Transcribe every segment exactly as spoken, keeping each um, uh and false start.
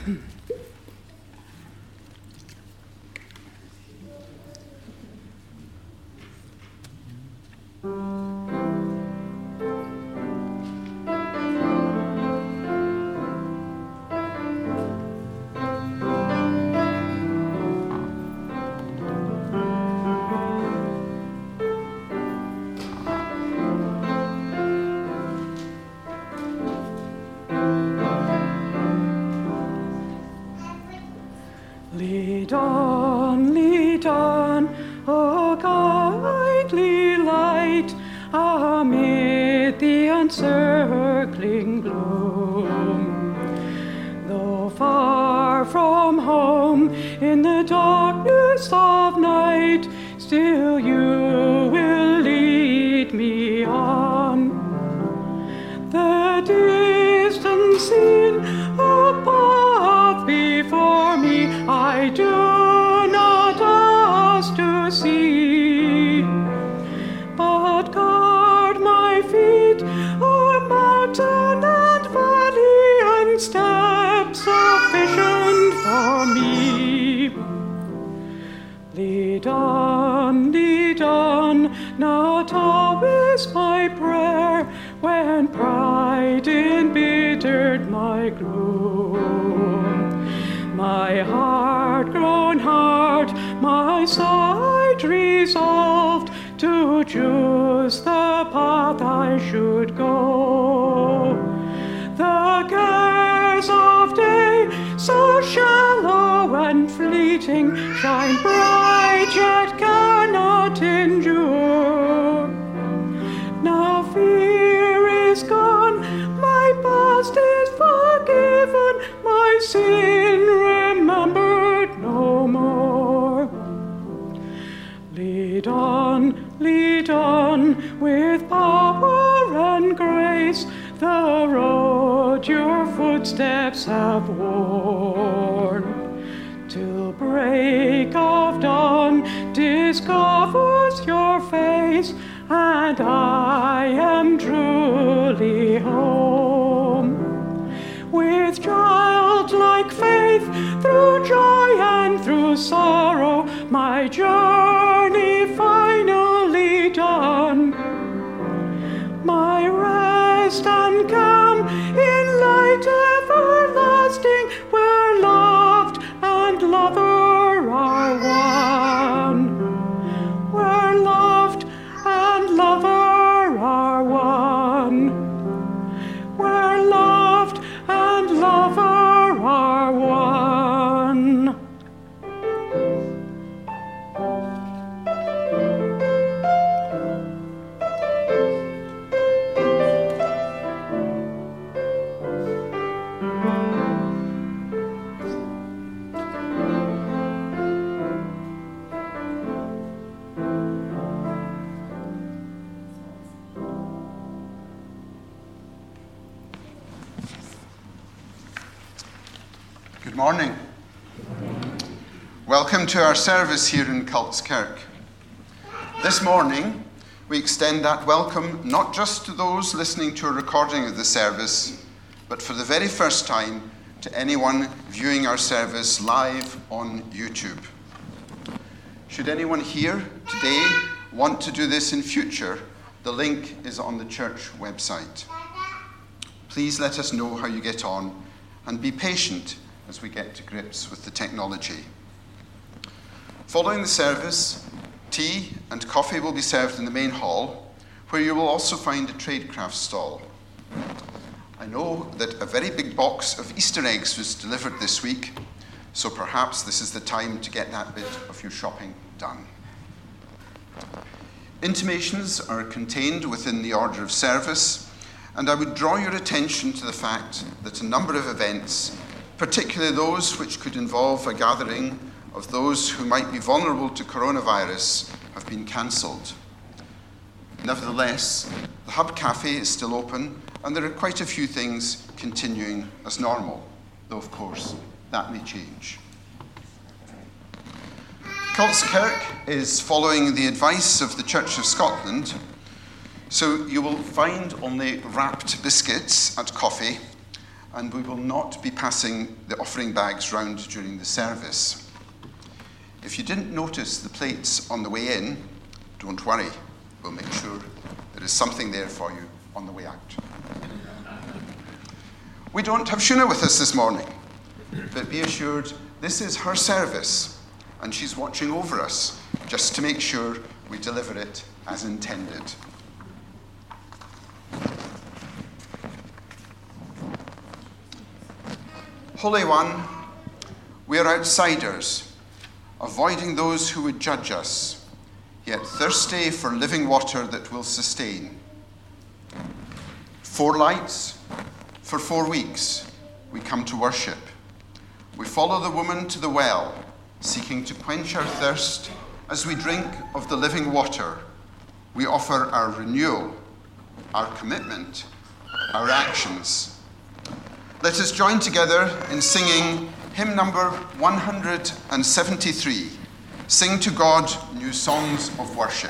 Lead on, lead on, O kindly light, amid the encircling gloom. Though far from home, in the darkness of night, still you will lead me on. The distant scene above before me, I do not ask to see, but guard my feet o'er mountain and valley and steps sufficient for me. Lead on, lead on, not always my prayer, when pride embittered my gloom. My heart grown hard, my sight resolved to choose the path I should go. The cares of day, so shallow and fleeting, shine bright yet cannot endure. Now fear is gone, my past is forgiven, my sin remembered no more. Lead on, lead on, with power and grace, the road your footsteps have worn, till break of dawn discovers your face, and I am truly home. With childlike faith, through joy and through sorrow, my journey finally done, my rest and calm in light everlasting, where loved and lover are one, where loved and lover are one, where loved and lover are one. Good morning. Welcome to our service here in Cults Kirk. This morning, we extend that welcome not just to those listening to a recording of the service, but for the very first time to anyone viewing our service live on YouTube. Should anyone here today want to do this in future, the link is on the church website. Please let us know how you get on and be patient as we get to grips with the technology. Following the service, tea and coffee will be served in the main hall, where you will also find a tradecraft stall. I know that a very big box of Easter eggs was delivered this week, so perhaps this is the time to get that bit of your shopping done. Intimations are contained within the order of service, and I would draw your attention to the fact that a number of events, particularly those which could involve a gathering of those who might be vulnerable to coronavirus, have been cancelled. Nevertheless, the Hub Cafe is still open, and there are quite a few things continuing as normal, though of course that may change. Cults Kirk is following the advice of the Church of Scotland, so you will find only wrapped biscuits and coffee, and we will not be passing the offering bags round during the service. If you didn't notice the plates on the way in, don't worry. We'll make sure there is something there for you on the way out. We don't have Shuna with us this morning, but be assured this is her service, and she's watching over us just to make sure we deliver it as intended. Holy One, we are outsiders, avoiding those who would judge us, yet thirsty for living water that will sustain. Four lights, for four weeks, we come to worship. We follow the woman to the well, seeking to quench our thirst. As we drink of the living water, we offer our renewal, our commitment, our actions. Let us join together in singing hymn number one hundred seventy-three, Sing to God New Songs of Worship.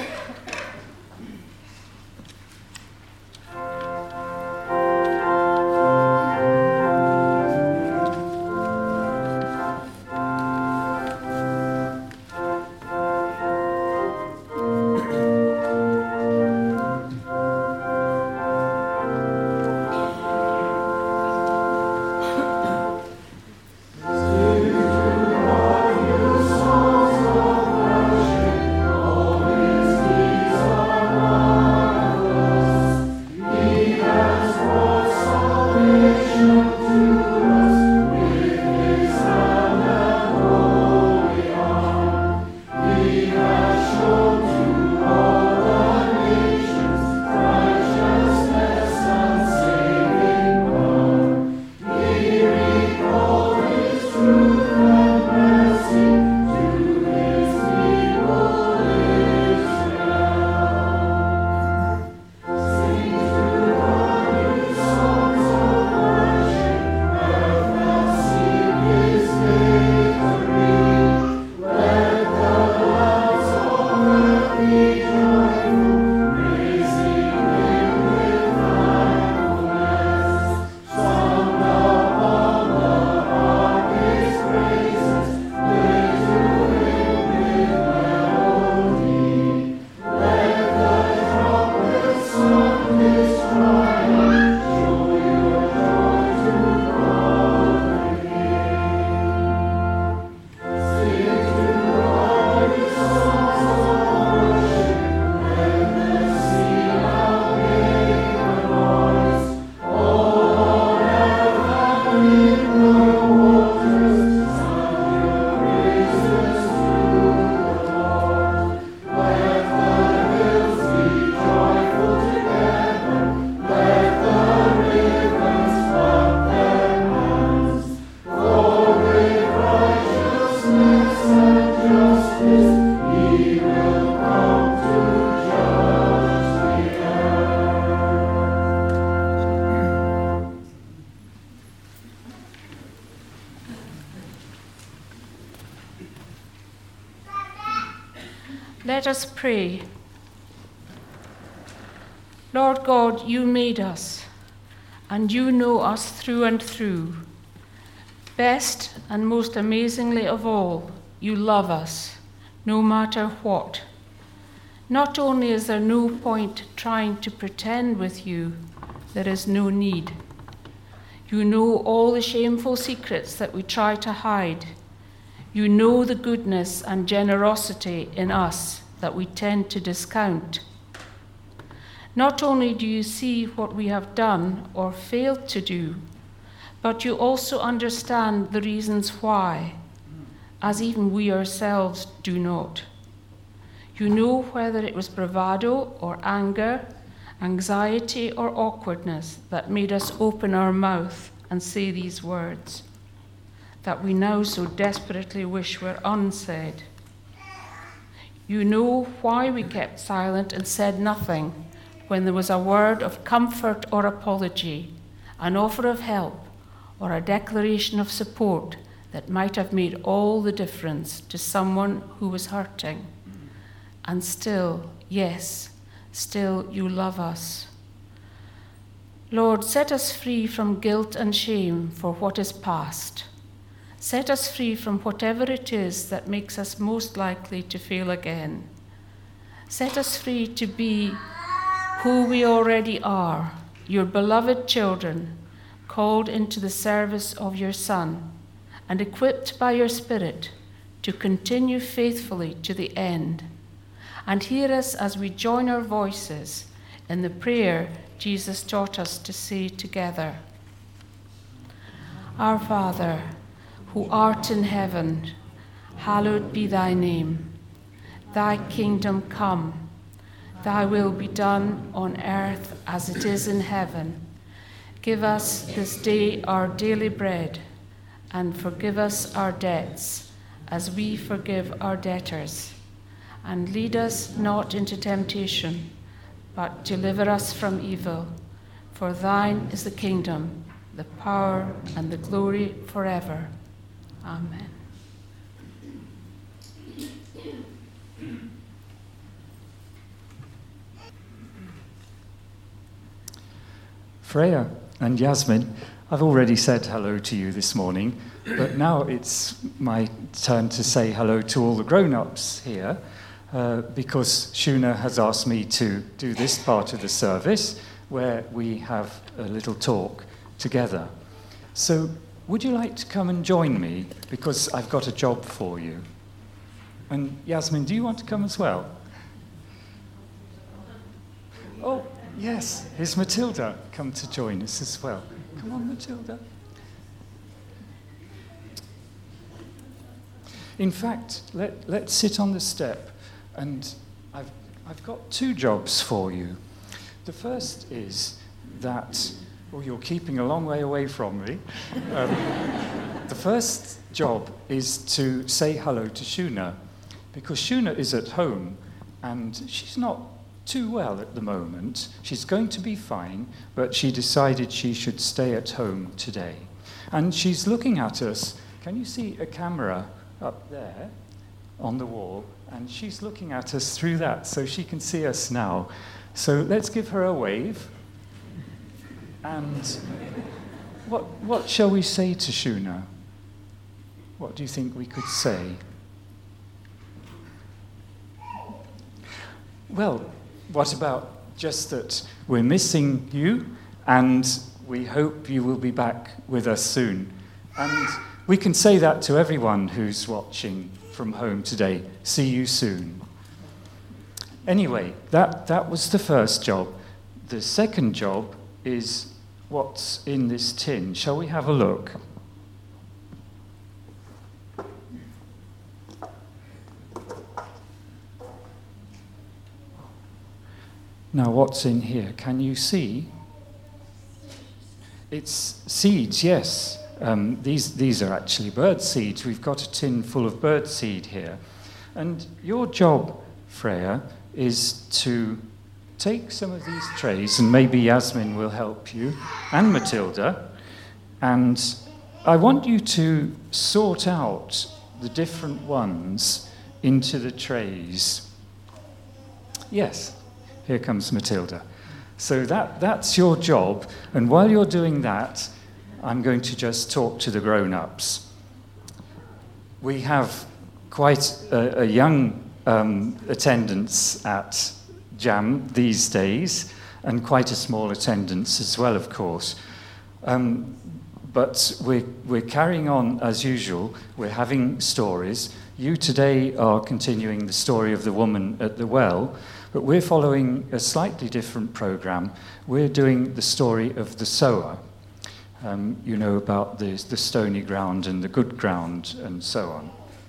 Let us pray. Lord God, you made us, and you know us through and through. Best and most amazingly of all, you love us, no matter what. Not only is there no point trying to pretend with you, there is no need. You know all the shameful secrets that we try to hide. You know the goodness and generosity in us that we tend to discount. Not only do you see what we have done or failed to do, but you also understand the reasons why, as even we ourselves do not. You know whether it was bravado or anger, anxiety or awkwardness that made us open our mouth and say these words that we now so desperately wish were unsaid. You know why we kept silent and said nothing when there was a word of comfort or apology, an offer of help, or a declaration of support that might have made all the difference to someone who was hurting. And still, yes, still you love us. Lord, set us free from guilt and shame for what is past. Set us free from whatever it is that makes us most likely to fail again. Set us free to be who we already are, your beloved children, called into the service of your Son, and equipped by your Spirit to continue faithfully to the end. And hear us as we join our voices in the prayer Jesus taught us to say together. Our Father, who art in heaven, hallowed be thy name. Thy kingdom come, thy will be done on earth as it is in heaven. Give us this day our daily bread, and forgive us our debts, as we forgive our debtors. And lead us not into temptation, but deliver us from evil. For thine is the kingdom, the power, and the glory forever. Amen. Freya and Yasmin, I've already said hello to you this morning, but now it's my turn to say hello to all the grown-ups here, uh, because Shuna has asked me to do this part of the service where we have a little talk together. So would you like to come and join me, because I've got a job for you? And Yasmin, do you want to come as well? Oh, yes, here's Matilda come to join us as well. Come on, Matilda. In fact, let, let's sit on the step, and I've, I've got two jobs for you. The first is that, oh, you're keeping a long way away from me. Um, the first job is to say hello to Shuna, because Shuna is at home, and she's not too well at the moment. She's going to be fine, but she decided she should stay at home today. And she's looking at us. Can you see a camera up there on the wall? And she's looking at us through that, so she can see us now. So let's give her a wave. And what what shall we say to Shuna? What do you think we could say? Well, what about just that we're missing you, and we hope you will be back with us soon. And we can say that to everyone who's watching from home today. See you soon. Anyway, that, that was the first job. The second job is what's in this tin. Shall we have a look? Now, what's in here? Can you see? It's seeds, yes. Um, these, these are actually bird seeds. We've got a tin full of bird seed here. And your job, Freya, is to take some of these trays, and maybe Yasmin will help you, and Matilda, and I want you to sort out the different ones into the trays. Yes. Here comes Matilda. So that, that's your job, and while you're doing that, I'm going to just talk to the grown-ups. We have quite a, a young um, attendance at Jam these days, and quite a small attendance as well, of course. Um, but we're, we're carrying on as usual. We're having stories. You today are continuing the story of the woman at the well, but we're following a slightly different program. We're doing the story of the sower. Um, you know about the, the stony ground and the good ground and so on.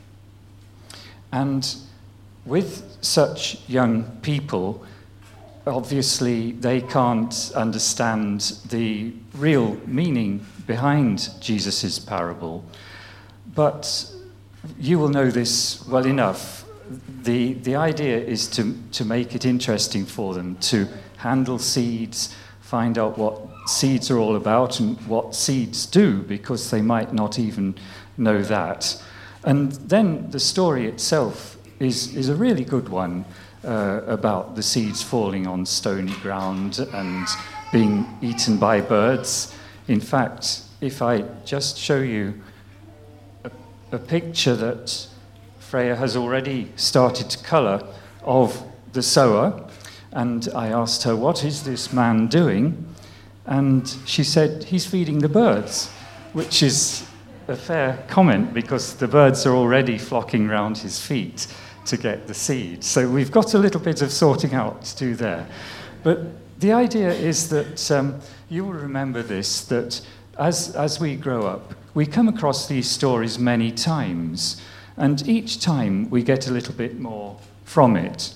And with such young people, obviously they can't understand the real meaning behind Jesus' parable. But you will know this well enough. The, the idea is to, to make it interesting for them, to handle seeds, find out what seeds are all about and what seeds do, because they might not even know that. And then the story itself is, is a really good one uh, about the seeds falling on stony ground and being eaten by birds. In fact, if I just show you a, a picture that Freya has already started to colour of the sower, and I asked her, what is this man doing? And she said, he's feeding the birds, which is a fair comment because the birds are already flocking round his feet to get the seed. So we've got a little bit of sorting out to do there. But the idea is that um, you will remember this, that as, as we grow up, we come across these stories many times, and each time we get a little bit more from it.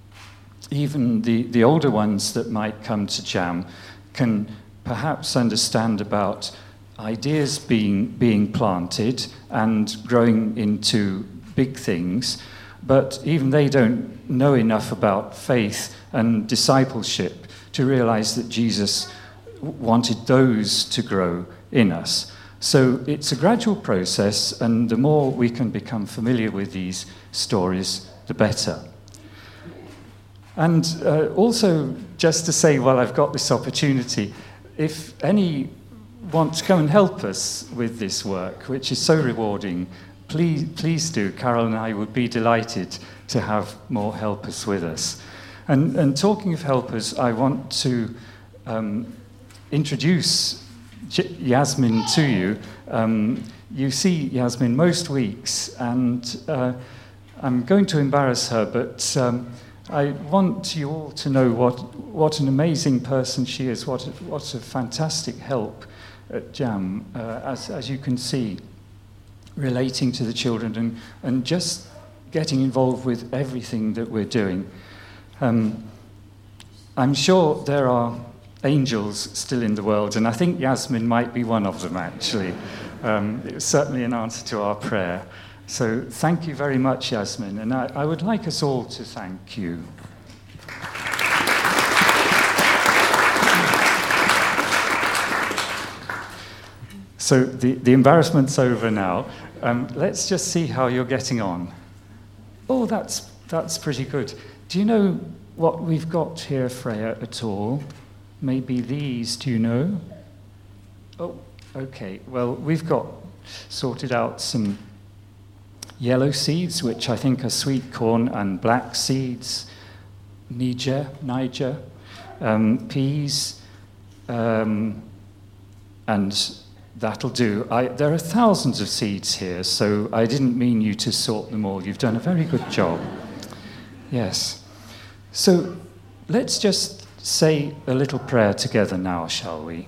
Even the, the older ones that might come to Jam can perhaps understand about ideas being, being planted and growing into big things, but even they don't know enough about faith and discipleship to realize that Jesus wanted those to grow in us. So it's a gradual process, and the more we can become familiar with these stories, the better. And uh, also, just to say, while I've got this opportunity, if any want to come and help us with this work, which is so rewarding, please, please do. Carol and I would be delighted to have more helpers with us. And, and talking of helpers, I want to um, introduce J- Yasmin to you. Um, you see Yasmin most weeks, and uh, I'm going to embarrass her, but um, I want you all to know what, what an amazing person she is, what a, what a fantastic help at Jam, uh, as, as you can see, relating to the children and, and just getting involved with everything that we're doing. Um, I'm sure there are angels still in the world, and I think Yasmin might be one of them, actually. Um, it was certainly an answer to our prayer. So thank you very much, Yasmin, and I, I would like us all to thank you. So the, the embarrassment's over now. Um, let's just see how you're getting on. Oh, that's, that's pretty good. Do you know what we've got here, Freya, at all? Maybe these, do you know? Oh, okay. Well, we've got sorted out some yellow seeds, which I think are sweet corn, and black seeds, Niger, Niger, um, peas, um, and that'll do. I, there are thousands of seeds here, so I didn't mean you to sort them all. You've done a very good job. Yes. So let's just say a little prayer together now, shall we?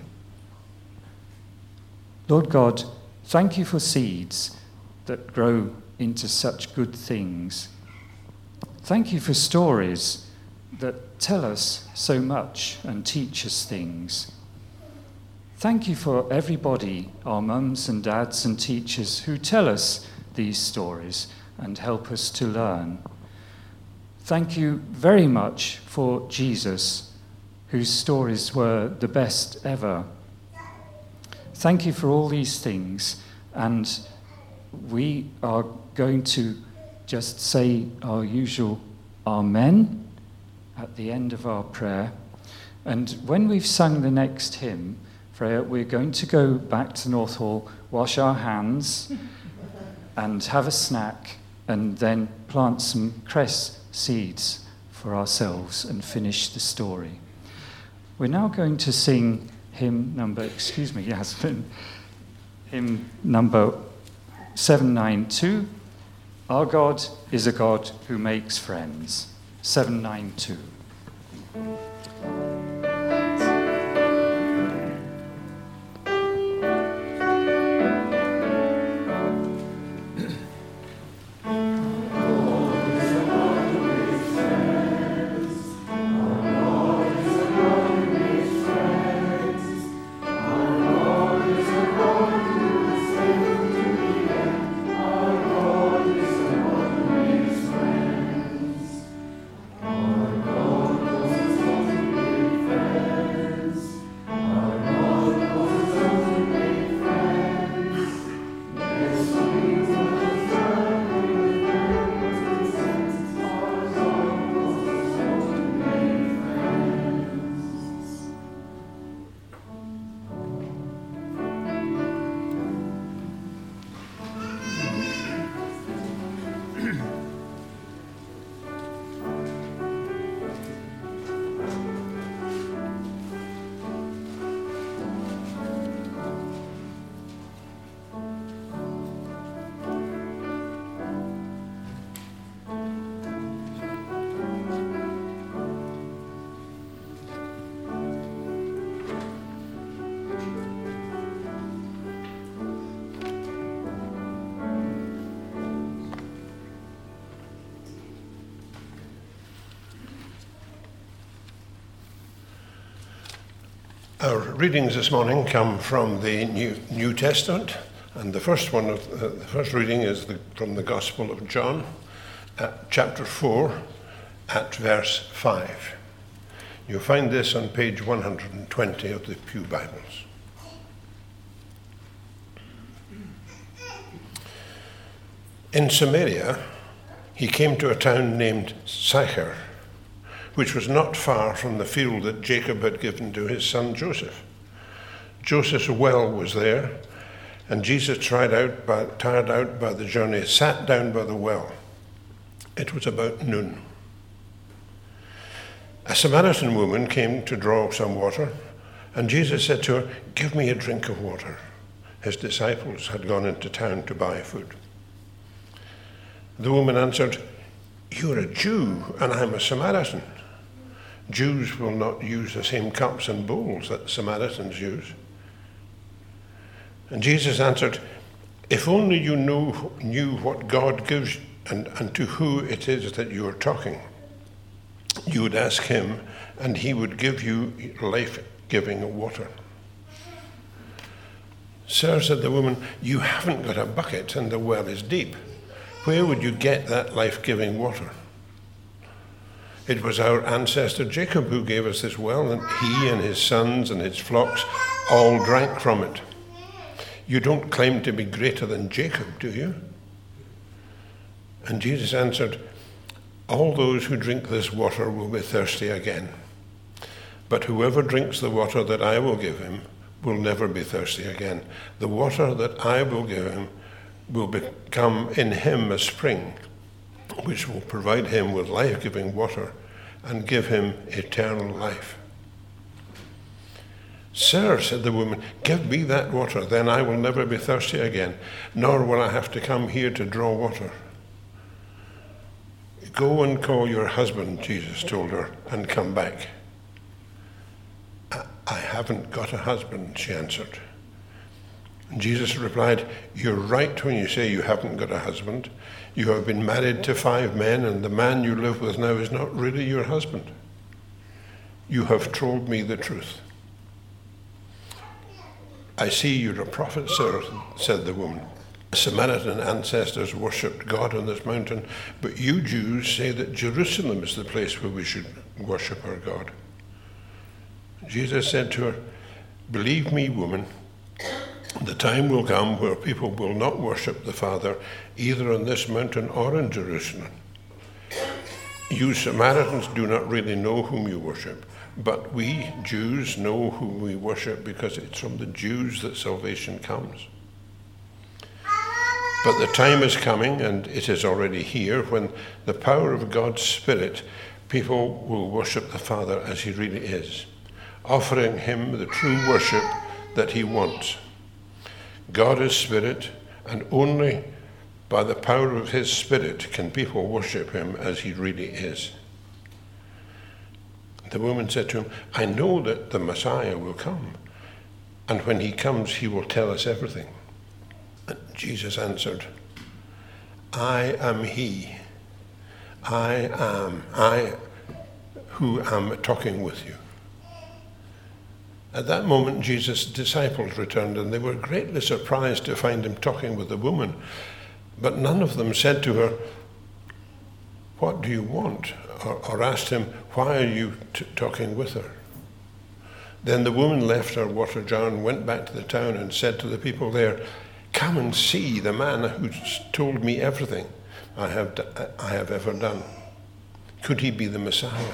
Lord God, thank you for seeds that grow into such good things. Thank you for stories that tell us so much and teach us things. Thank you for everybody, our mums and dads and teachers, who tell us these stories and help us to learn. Thank you very much for Jesus, whose stories were the best ever. Thank you for all these things, and we are going to just say our usual Amen at the end of our prayer. And when we've sung the next hymn, Freya, we're going to go back to North Hall, wash our hands, and have a snack, and then plant some cress seeds for ourselves and finish the story. We're now going to sing hymn number, excuse me, Yasmin, hymn number seven ninety-two, Our God is a God who makes friends, seven ninety-two. Our God Our readings this morning come from the New, New Testament, and the first one of uh, the first reading is the, from the Gospel of John, at chapter four, at verse five. You'll find this on page one hundred twenty of the Pew Bibles. In Samaria, he came to a town named Sychar, which was not far from the field that Jacob had given to his son Joseph. Joseph's well was there, and Jesus, tried out by, tired out by the journey, sat down by the well. It was about noon. A Samaritan woman came to draw some water, and Jesus said to her, "Give me a drink of water." His disciples had gone into town to buy food. The woman answered, "You're a Jew, and I'm a Samaritan. Jews will not use the same cups and bowls that Samaritans use." And Jesus answered, "If only you know, knew what God gives and, and to who it is that you are talking, you would ask him, and he would give you life-giving water." "Sir," said the woman, "you haven't got a bucket and the well is deep. Where would you get that life-giving water? It was our ancestor Jacob who gave us this well, and he and his sons and his flocks all drank from it. You don't claim to be greater than Jacob, do you?" And Jesus answered, "All those who drink this water will be thirsty again. But whoever drinks the water that I will give him will never be thirsty again. The water that I will give him will become in him a spring, which will provide him with life-giving water and give him eternal life." "Sir," said the woman, "give me that water, then I will never be thirsty again, nor will I have to come here to draw water." "Go and call your husband," Jesus told her, "and come back." I, I haven't got a husband," she answered. And Jesus replied, "You're right when you say you haven't got a husband. You have been married to five men, and the man you live with now is not really your husband. You have told me the truth." "I see you're a prophet, sir," said the woman. "Samaritan ancestors worshipped God on this mountain, but you Jews say that Jerusalem is the place where we should worship our God." Jesus said to her, "Believe me, woman, the time will come where people will not worship the Father either on this mountain or in Jerusalem. You Samaritans do not really know whom you worship, but we Jews know whom we worship because it's from the Jews that salvation comes. But the time is coming, and it is already here, when the power of God's Spirit, people will worship the Father as he really is, offering him the true worship that he wants. God is Spirit, and only by the power of his Spirit can people worship him as he really is." The woman said to him, "I know that the Messiah will come, and when he comes, he will tell us everything." And Jesus answered, "I am he. I am, I who am talking with you." At that moment, Jesus' disciples returned, and they were greatly surprised to find him talking with the woman. But none of them said to her, "What do you want?" or, or asked him, "Why are you t- talking with her?" Then the woman left her water jar and went back to the town and said to the people there, "Come and see the man who's told me everything I have, d- I have ever done. Could he be the Messiah?"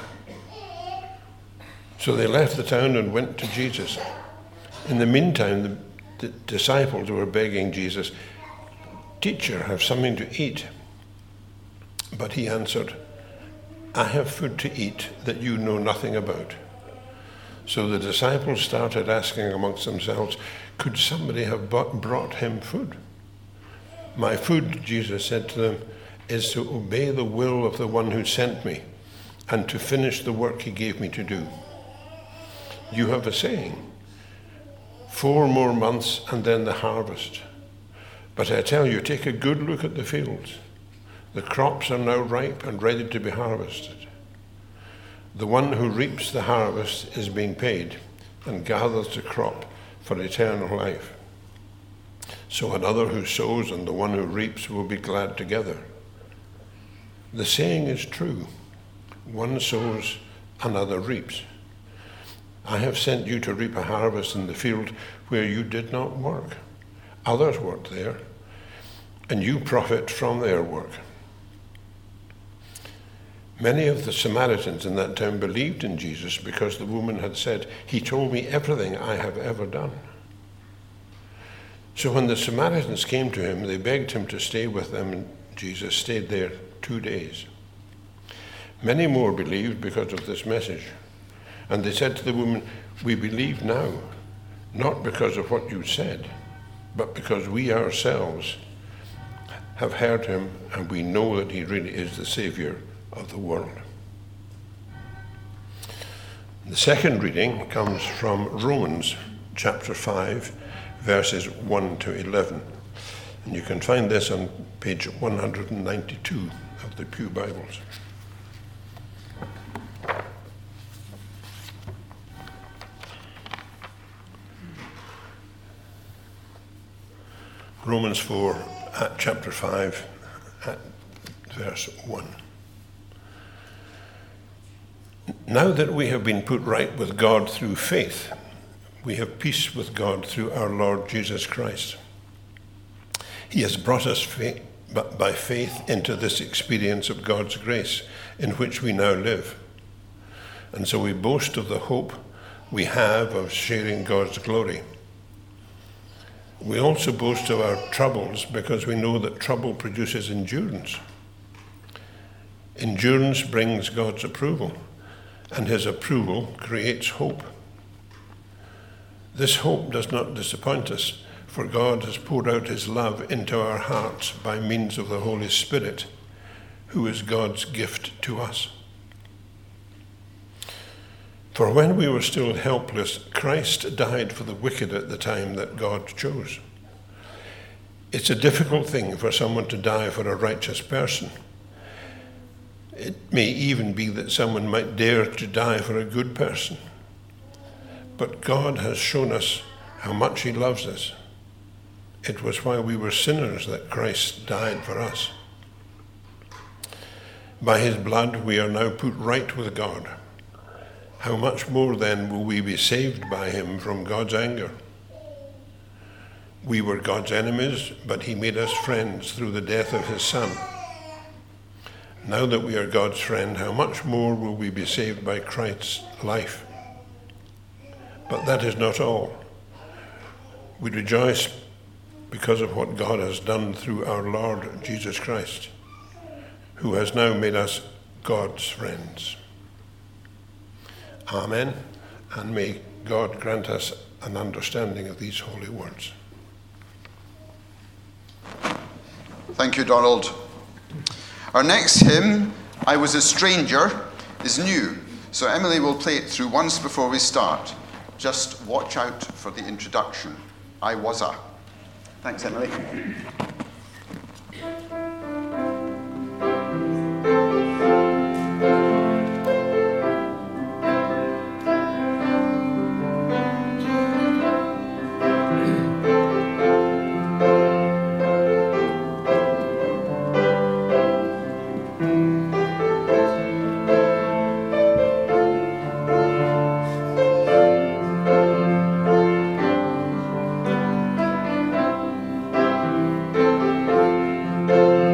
So they left the town and went to Jesus. In the meantime, the, the disciples were begging Jesus, "Teacher, have something to eat." But he answered, "I have food to eat that you know nothing about." So the disciples started asking amongst themselves, "Could somebody have brought him food?" "My food," Jesus said to them, "is to obey the will of the one who sent me and to finish the work he gave me to do. You have a saying, four more months and then the harvest. But I tell you, take a good look at the fields. The crops are now ripe and ready to be harvested. The one who reaps the harvest is being paid, and gathers the crop for eternal life. So another who sows and the one who reaps will be glad together. The saying is true, one sows, another reaps. I have sent you to reap a harvest in the field where you did not work. Others worked there, and you profit from their work. Many of the Samaritans in that town believed in Jesus because the woman had said, "He told me everything I have ever done." So when the Samaritans came to him, they begged him to stay with them, and Jesus stayed there two days. Many more believed because of this message. And they said to the woman, "We believe now, not because of what you said, but because we ourselves have heard him and we know that he really is the Savior of the world." The second reading comes from Romans chapter five, verses one to eleven. And you can find this on page one hundred ninety-two of the Pew Bibles. Romans four, at chapter five, at verse one. Now that we have been put right with God through faith, we have peace with God through our Lord Jesus Christ. He has brought us faith, by faith into this experience of God's grace in which we now live. And so we boast of the hope we have of sharing God's glory. We also boast of our troubles because we know that trouble produces endurance. Endurance brings God's approval, and his approval creates hope. This hope does not disappoint us, for God has poured out his love into our hearts by means of the Holy Spirit, who is God's gift to us. For when we were still helpless, Christ died for the wicked at the time that God chose. It's a difficult thing for someone to die for a righteous person. It may even be that someone might dare to die for a good person. But God has shown us how much he loves us. It was while we were sinners that Christ died for us. By his blood we are now put right with God. How much more then will we be saved by him from God's anger? We were God's enemies, but he made us friends through the death of his Son. Now that we are God's friend, how much more will we be saved by Christ's life? But that is not all. We rejoice because of what God has done through our Lord Jesus Christ, who has now made us God's friends. Amen, and may God grant us an understanding of these holy words. Thank you, Donald. Our next hymn, "I Was a Stranger," is new, so Emily will play it through once before we start. Just watch out for the introduction. I was a. Thanks, Emily. Thank you.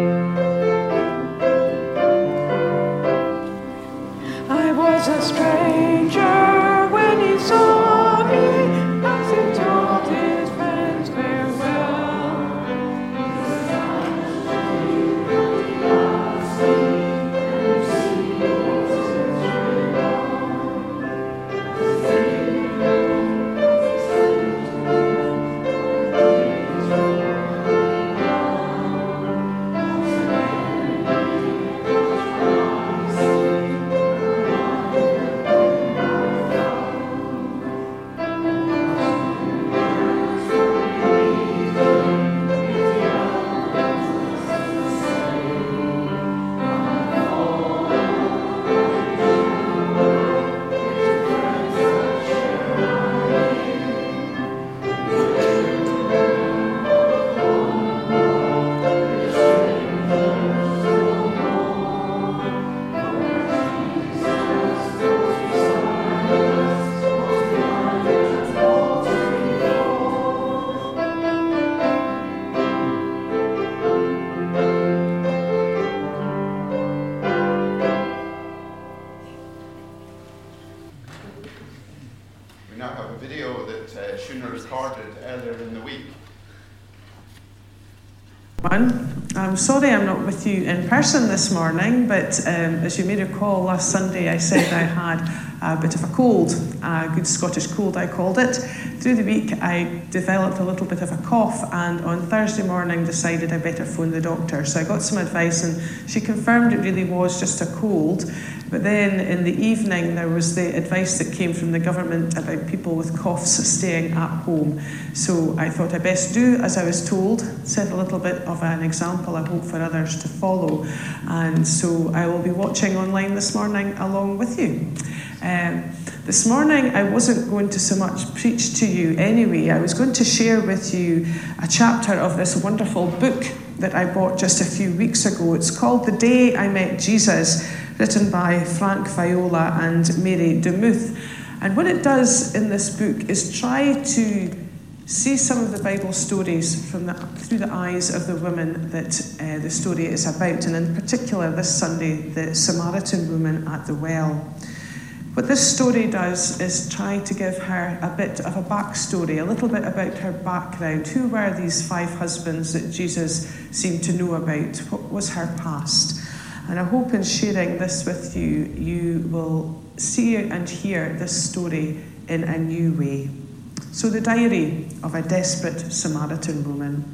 I'm sorry I'm not with you in person this morning, but um, as you may recall, last Sunday I said I had a bit of a cold, a good Scottish cold I called it. Through the week I developed a little bit of a cough, and on Thursday morning decided I better phone the doctor. So I got some advice and she confirmed it really was just a cold. But then in the evening there was the advice that came from the government about people with coughs staying at home. So I thought I best do as I was told, set a little bit of an example I hope for others to follow. And so I will be watching online this morning along with you. Um, this morning I wasn't going to so much preach to you anyway. I was going to share with you a chapter of this wonderful book that I bought just a few weeks ago. It's called The Day I Met Jesus, written by Frank Viola and Mary DeMuth. And what it does in this book is try to see some of the Bible stories from the, through the eyes of the women that uh, the story is about, and in particular this Sunday, the Samaritan woman at the well. What this story does is try to give her a bit of a backstory, a little bit about her background. Who were these five husbands that Jesus seemed to know about? What was her past? And I hope in sharing this with you, you will see and hear this story in a new way. So, the diary of a desperate Samaritan woman.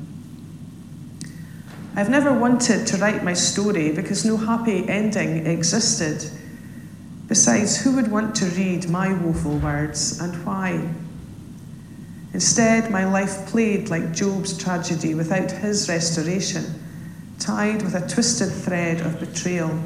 I've never wanted to write my story because no happy ending existed. Besides, who would want to read my woeful words, and why? Instead, my life played like Job's tragedy without his restoration, tied with a twisted thread of betrayal.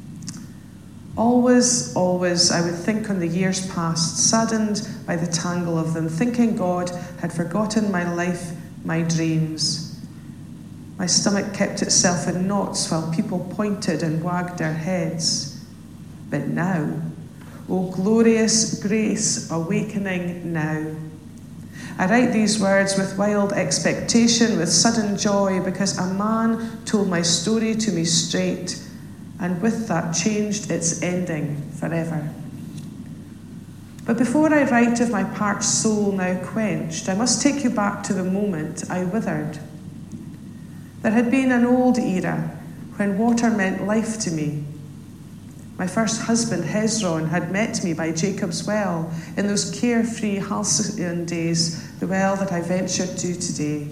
Always, always, I would think on the years past, saddened by the tangle of them, thinking God had forgotten my life, my dreams. My stomach kept itself in knots while people pointed and wagged their heads. But now, oh glorious grace awakening now. I write these words with wild expectation, with sudden joy, because a man told my story to me straight, and with that changed its ending forever. But before I write of my parched soul now quenched, I must take you back to the moment I withered. There had been an old era when water meant life to me. My first husband, Hezron, had met me by Jacob's well in those carefree halcyon days, the well that I ventured to today.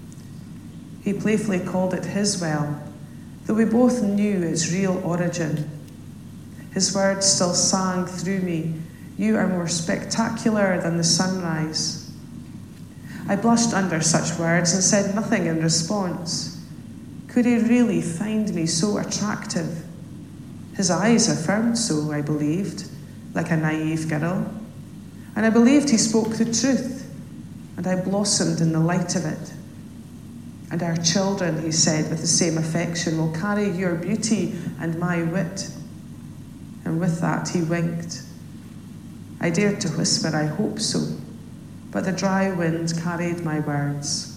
He playfully called it his well, though we both knew its real origin. His words still sang through me, "You are more spectacular than the sunrise." I blushed under such words and said nothing in response. Could he really find me so attractive? His eyes affirmed so, I believed, like a naive girl. And I believed he spoke the truth, and I blossomed in the light of it. And our children, he said with the same affection, will carry your beauty and my wit. And with that he winked. I dared to whisper, I hope so, but the dry wind carried my words.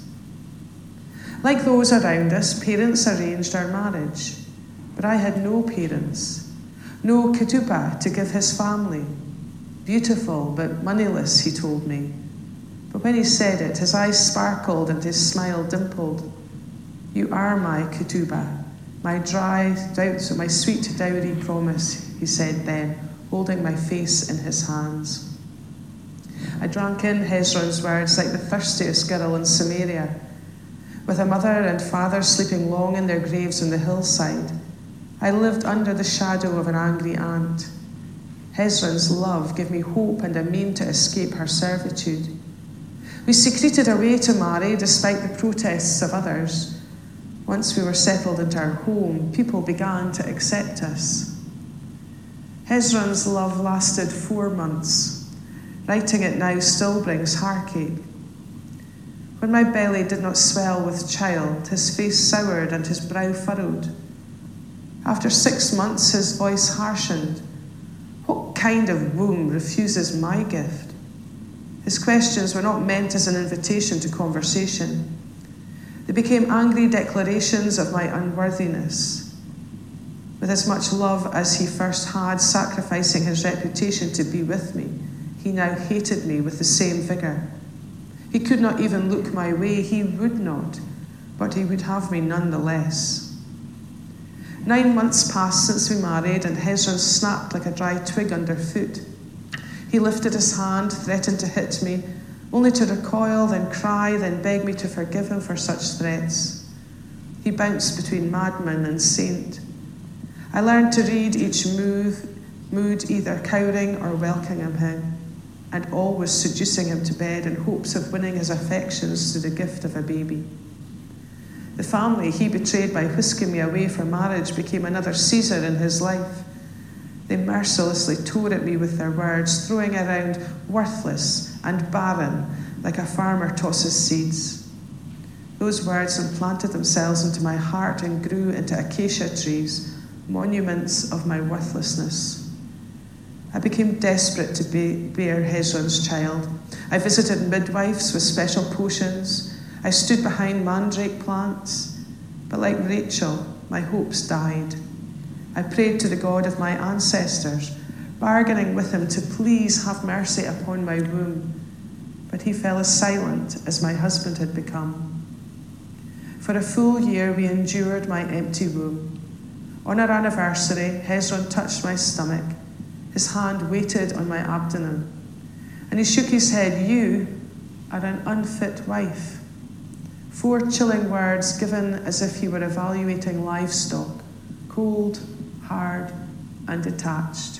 Like those around us, parents arranged our marriage. But I had no parents, no ketubah to give his family. Beautiful, but moneyless, he told me. But when he said it, his eyes sparkled and his smile dimpled. You are my ketubah, my dry, so my sweet dowry promise, he said then, holding my face in his hands. I drank in Hezron's words like the thirstiest girl in Samaria. With a mother and father sleeping long in their graves on the hillside, I lived under the shadow of an angry aunt. Hezron's love gave me hope and a mean to escape her servitude. We secreted a way to marry despite the protests of others. Once we were settled into our home, people began to accept us. Hezron's love lasted four months. Writing it now still brings heartache. When my belly did not swell with child, his face soured and his brow furrowed. After six months, his voice harshened. What kind of womb refuses my gift? His questions were not meant as an invitation to conversation. They became angry declarations of my unworthiness. With as much love as he first had, sacrificing his reputation to be with me, he now hated me with the same vigour. He could not even look my way, he would not. but he would have me nonetheless. Nine months passed since we married, and Hezron snapped like a dry twig underfoot. He lifted his hand, threatened to hit me, only to recoil, then cry, then beg me to forgive him for such threats. He bounced between madman and saint. I learned to read each move, mood either cowering or welcoming him, and always seducing him to bed in hopes of winning his affections through the gift of a baby. The family he betrayed by whisking me away for marriage became another Caesar in his life. They mercilessly tore at me with their words, throwing around worthless and barren like a farmer tosses seeds. Those words implanted themselves into my heart and grew into acacia trees, monuments of my worthlessness. I became desperate to be, bear Hezron's child. I visited midwives with special potions. I stood behind mandrake plants. But like Rachel, my hopes died. I prayed to the God of my ancestors, bargaining with him to please have mercy upon my womb. But he fell as silent as my husband had become. For a full year we endured my empty womb. On our anniversary, Hezron touched my stomach. His hand weighted on my abdomen, and he shook his head. "You are an unfit wife." Four chilling words given as if he were evaluating livestock, cold, hard, and detached.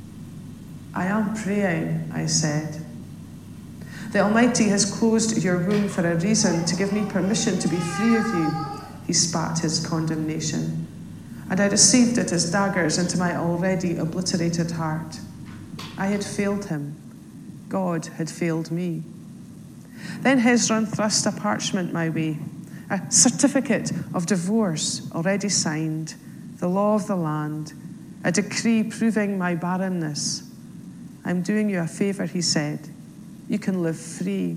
"I am praying," I said. "The Almighty has closed your womb for a reason, to give me permission to be free of you," he spat his condemnation. And I received it as daggers into my already obliterated heart. I had failed him. God had failed me. Then Hezron thrust a parchment my way, a certificate of divorce already signed, the law of the land, a decree proving my barrenness. "I'm doing you a favour," he said. "You can live free."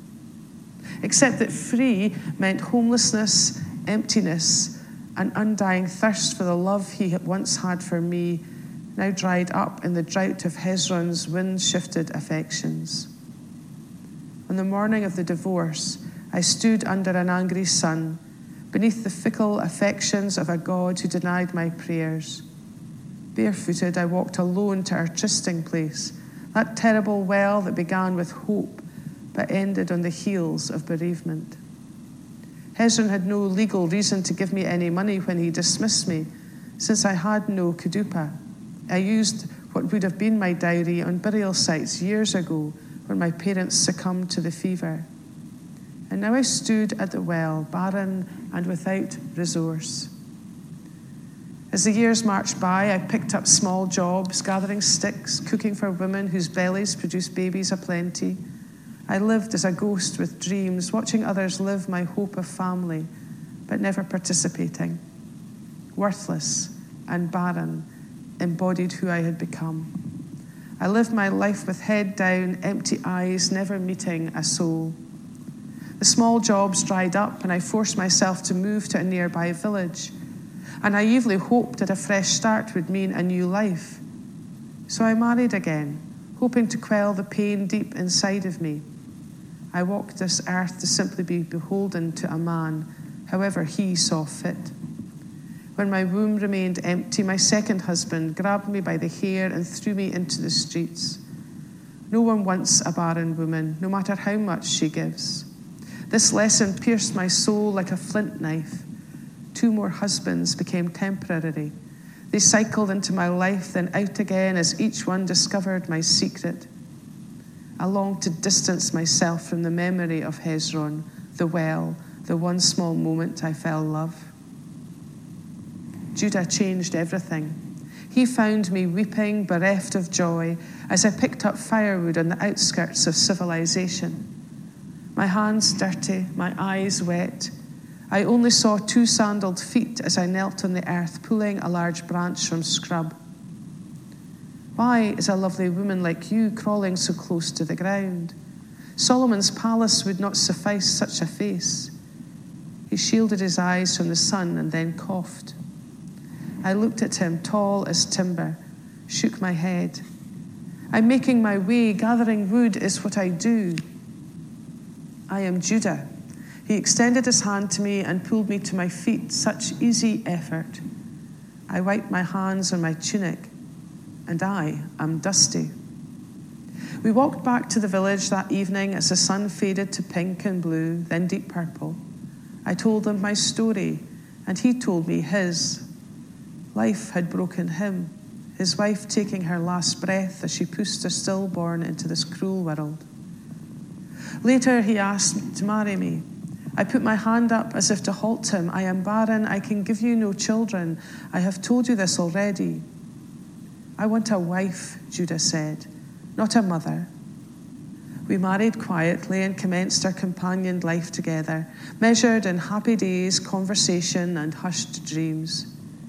Except that free meant homelessness, emptiness, an undying thirst for the love he once had for me, now dried up in the drought of Hezron's wind-shifted affections. On the morning of the divorce, I stood under an angry sun, beneath the fickle affections of a God who denied my prayers. Barefooted, I walked alone to our trysting place, that terrible well that began with hope, but ended on the heels of bereavement. Hezron had no legal reason to give me any money when he dismissed me, since I had no kedupa. I used what would have been my dowry on burial sites years ago when my parents succumbed to the fever. And now I stood at the well, barren and without resource. As the years marched by, I picked up small jobs, gathering sticks, cooking for women whose bellies produced babies aplenty. I lived as a ghost with dreams, watching others live my hope of family, but never participating. Worthless and barren, embodied who I had become. I lived my life with head down, empty eyes, never meeting a soul. The small jobs dried up, and I forced myself to move to a nearby village. I naively hoped that a fresh start would mean a new life. So I married again, hoping to quell the pain deep inside of me. I walked this earth to simply be beholden to a man, however he saw fit. When my womb remained empty, my second husband grabbed me by the hair and threw me into the streets. No one wants a barren woman, no matter how much she gives. This lesson pierced my soul like a flint knife. Two more husbands became temporary. They cycled into my life, then out again as each one discovered my secret. I longed to distance myself from the memory of Hezron, the well, the one small moment I fell love. Judah changed everything. He found me weeping, bereft of joy, as I picked up firewood on the outskirts of civilization. My hands dirty, my eyes wet. I only saw two sandaled feet as I knelt on the earth, pulling a large branch from scrub. Why is a lovely woman like you crawling so close to the ground? Solomon's palace would not suffice such a face. He shielded his eyes from the sun and then coughed. I looked at him, tall as timber, shook my head. I'm making my way, gathering wood is what I do. I am Judah. He extended his hand to me and pulled me to my feet, such easy effort. I wiped my hands on my tunic, and I am dusty. We walked back to the village that evening as the sun faded to pink and blue, then deep purple. I told him my story, and he told me his. Life had broken him, his wife taking her last breath as she pushed her stillborn into this cruel world. Later, he asked me to marry me. I put my hand up as if to halt him. I am barren. I can give you no children. I have told you this already. I want a wife, Judah said, not a mother. We married quietly and commenced our companioned life together, measured in happy days, conversation, and hushed dreams.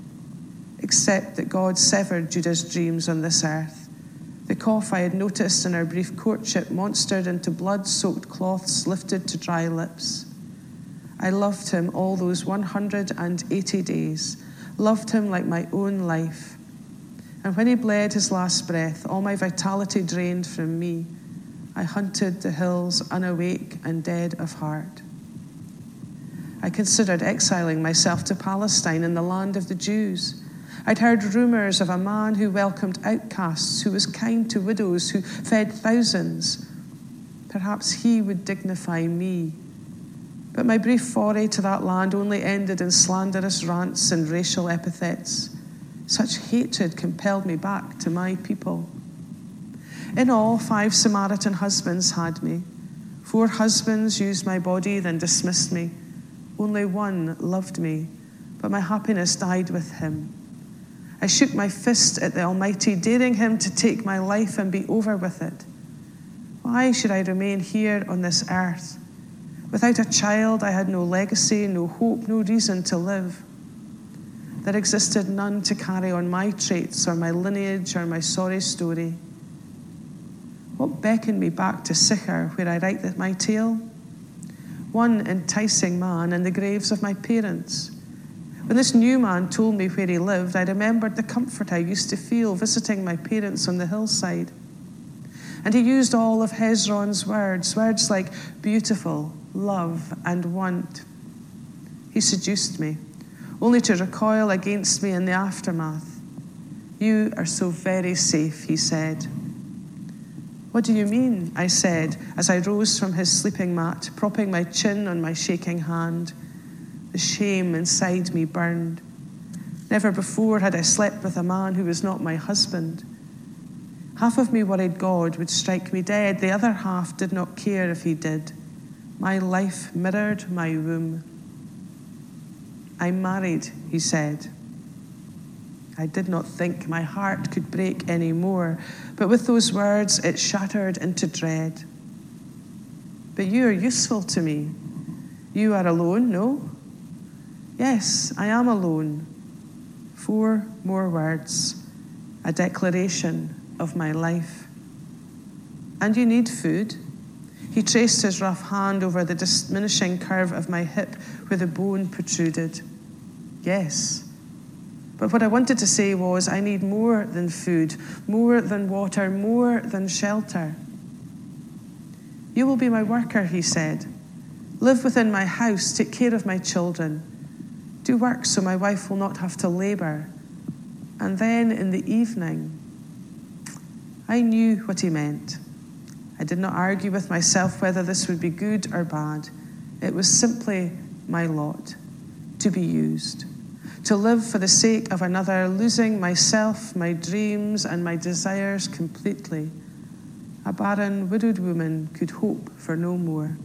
Except that God severed Judah's dreams on this earth. The cough I had noticed in our brief courtship monstered into blood-soaked cloths lifted to dry lips. I loved him all those one hundred eighty days, loved him like my own life. And when he bled his last breath, all my vitality drained from me, I hunted the hills unawake and dead of heart. I considered exiling myself to Palestine in the land of the Jews. I'd heard rumours of a man who welcomed outcasts, who was kind to widows, who fed thousands. Perhaps he would dignify me. But my brief foray to that land only ended in slanderous rants and racial epithets. Such hatred compelled me back to my people. In all, five Samaritan husbands had me. Four husbands used my body, then dismissed me. Only one loved me, but my happiness died with him. I shook my fist at the Almighty, daring him to take my life and be over with it. Why should I remain here on this earth? Without a child, I had no legacy, no hope, no reason to live. There existed none to carry on my traits or my lineage or my sorry story. What beckoned me back to Sychar, where I write my tale? One enticing man in the graves of my parents. When this new man told me where he lived, I remembered the comfort I used to feel visiting my parents on the hillside. And he used all of Hezron's words, words like beautiful, love, and want. He seduced me, only to recoil against me in the aftermath. You are so very safe, he said. What do you mean? I said, as I rose from his sleeping mat, propping my chin on my shaking hand. The shame inside me burned. Never before had I slept with a man who was not my husband. Half of me worried God would strike me dead. The other half did not care if he did. My life mirrored my womb. I'm married, he said. I did not think my heart could break any more, but with those words it shattered into dread. But you are useful to me. You are alone, no? Yes, I am alone. Four more words, a declaration of my life. And you need food? He traced his rough hand over the diminishing curve of my hip where the bone protruded. Yes. But what I wanted to say was, I need more than food, more than water, more than shelter. You will be my worker, he said. Live within my house, take care of my children. Do work so my wife will not have to labor. And then in the evening, I knew what he meant. I did not argue with myself whether this would be good or bad. It was simply my lot, to be used. To live for the sake of another, losing myself, my dreams, and my desires completely. A barren, widowed woman could hope for no more.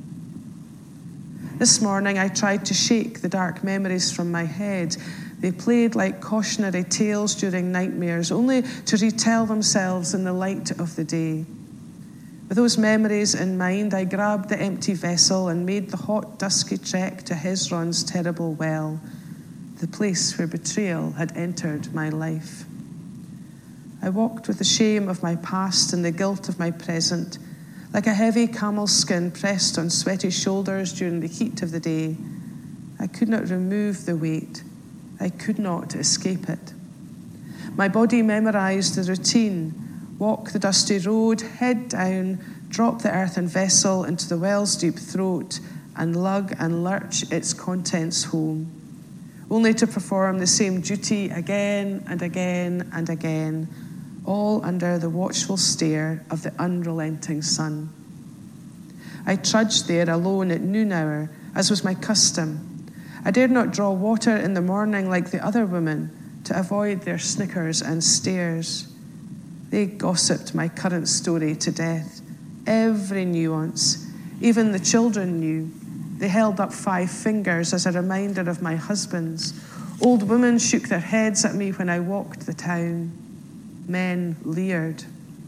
This morning I tried to shake the dark memories from my head. They played like cautionary tales during nightmares, only to retell themselves in the light of the day. With those memories in mind, I grabbed the empty vessel and made the hot, dusky trek to Hezron's terrible well, the place where betrayal had entered my life. I walked with the shame of my past and the guilt of my present, like a heavy camel skin pressed on sweaty shoulders during the heat of the day. I could not remove the weight. I could not escape it. My body memorized the routine: walk the dusty road, head down, drop the earthen vessel into the well's deep throat, and lug and lurch its contents home, only to perform the same duty again and again and again, all under the watchful stare of the unrelenting sun. I trudged there alone at noon hour, as was my custom. I dared not draw water in the morning like the other women, to avoid their snickers and stares. They gossiped my current story to death, every nuance. Even the children knew. They held up five fingers as a reminder of my husband's. Old women shook their heads at me when I walked the town. Men leered.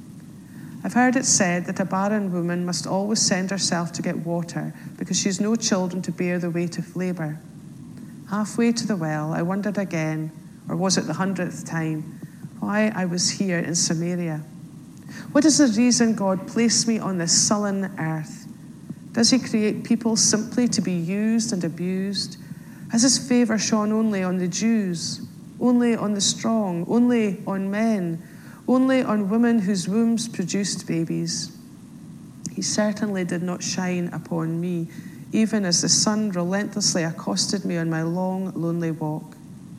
I've heard it said that a barren woman must always send herself to get water because she has no children to bear the weight of labour. Halfway to the well, I wondered again, or was it the hundredth time, why I was here in Samaria. What is the reason God placed me on this sullen earth? Does he create people simply to be used and abused? Has his favour shone only on the Jews, only on the strong, only on men, only on women whose wombs produced babies? He certainly did not shine upon me, even as the sun relentlessly accosted me on my long, lonely walk.